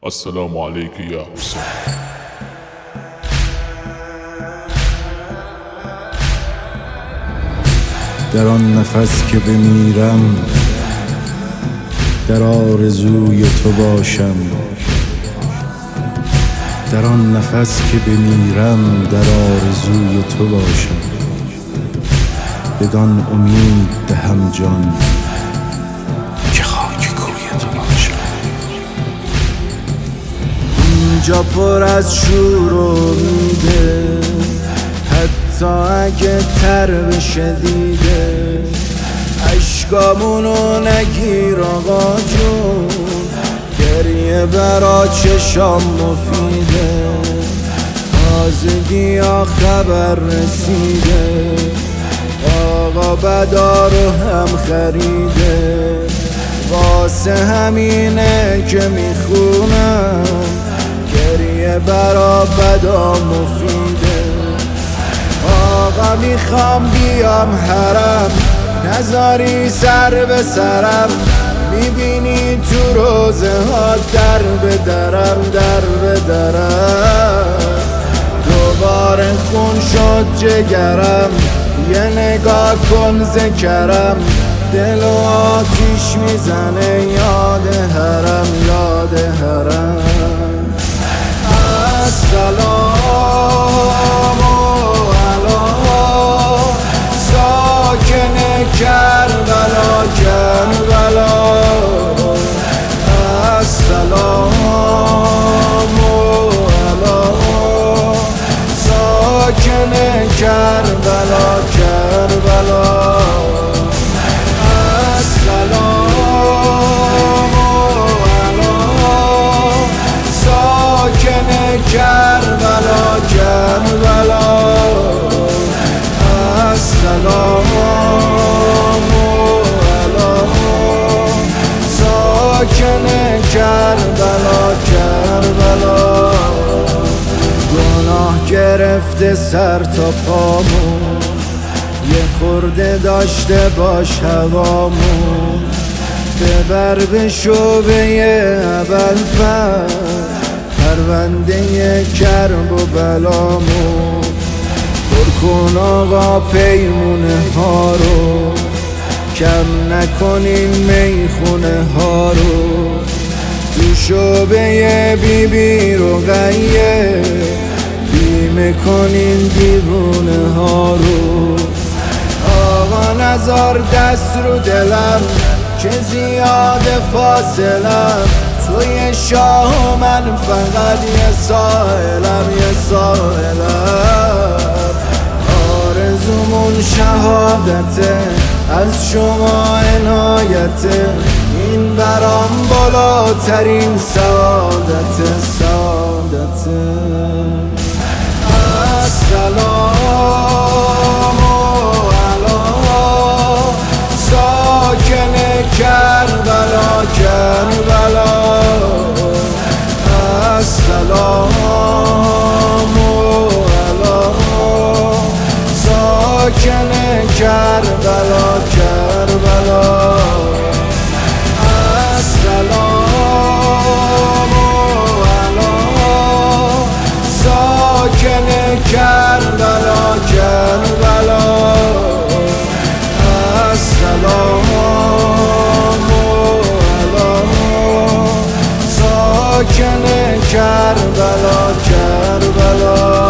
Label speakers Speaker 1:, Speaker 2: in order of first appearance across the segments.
Speaker 1: السلام عليك يا حسين.
Speaker 2: در آن نفس که بمیرم در آرزوی تو باشم، در آن نفس که بمیرم در آرزوی تو باشم، بدان امید دهم جان که خاک کوی تو باشم. اینجا پر از شور و امیده، حتی اگه تر بشه دیده، عشقامونو نگیر آقا جون، گریه برا چشام مفیده، تازگی ها خبر رسیده، آقا بدا رو هم خریده، واسه همینه که میخونم گریه برا بدا مفیده. آقا میخوام بیام حرم، نذاری سر به سرم، میبینی تو روزه ها در به درم در به درم، دوباره خون شد جگرم، یه نگاه کن ذکرم، دل و آتیش میزنه یاد حرم یاد حرم. السلام کربلا کربلا، السلام علی ساکن کربلا کربلا، السلام علی ساکن کربلا کربلا، السلام ساکن کربلا کربلا. گناه گرفته سر تا پامون، یه خورده داشته باش هوامون، ببر به شعبه ابوالفضل پرونده کرب و بلامون، پر کن آقا پیمونه ها رو، کم نکنین میخونه ها رو، تو شعبه بیبی رو غیه بیمه کنین دیوونه ها رو. آقا نزار دست رو دلم که زیاد فاصلم، توی شاه و من فقط یه سائلم یه سائلم، آرزومون شهادته از شما عنایته، این برام بالاترین سعادته سعادته. السلام علی ساکن کربلا کربلا، السلام ساکن کربلا کربلا، السلام علی ساکن کربلا کربلا، السلام علی ساکن کربلا کربلا.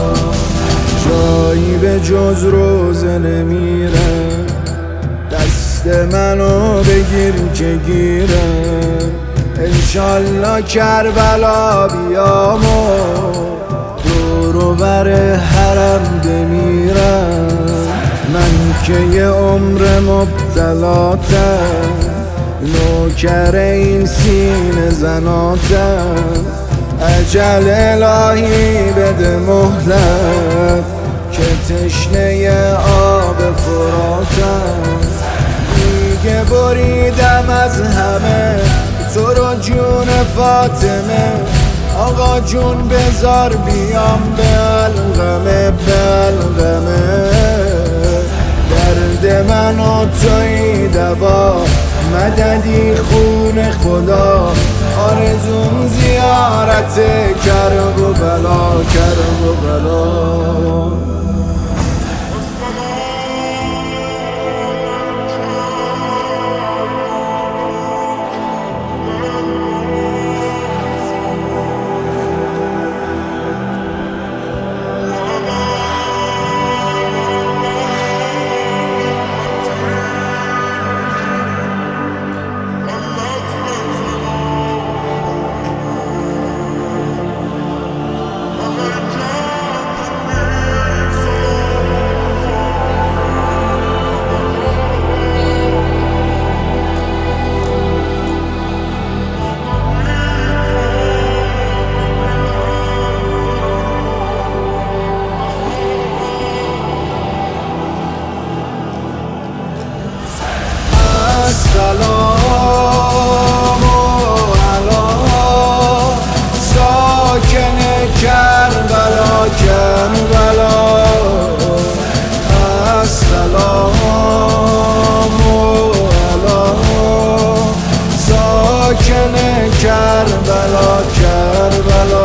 Speaker 2: جایی به جز روزه نمیره، دست منو بگیر که گیرم، انشالله کربلا بیام و دور و بر حرم بمیرم، من که یه عمر مبتلاتم، نوکر این سینه زناتم، اجل الهی بده مهلت که تشنه آب فراتم، دیگه بریدم از همه تو رو جون فاطمه، آقا جون بذار بیام به الغمه به الغمه، درد من و توی دوا مددی خون خدا، آرزوم زیاد کرب و بلا کرب و بلا. سلام علی ساکن کربلا کربلا. السلام علی ساکن کربلا کربلا.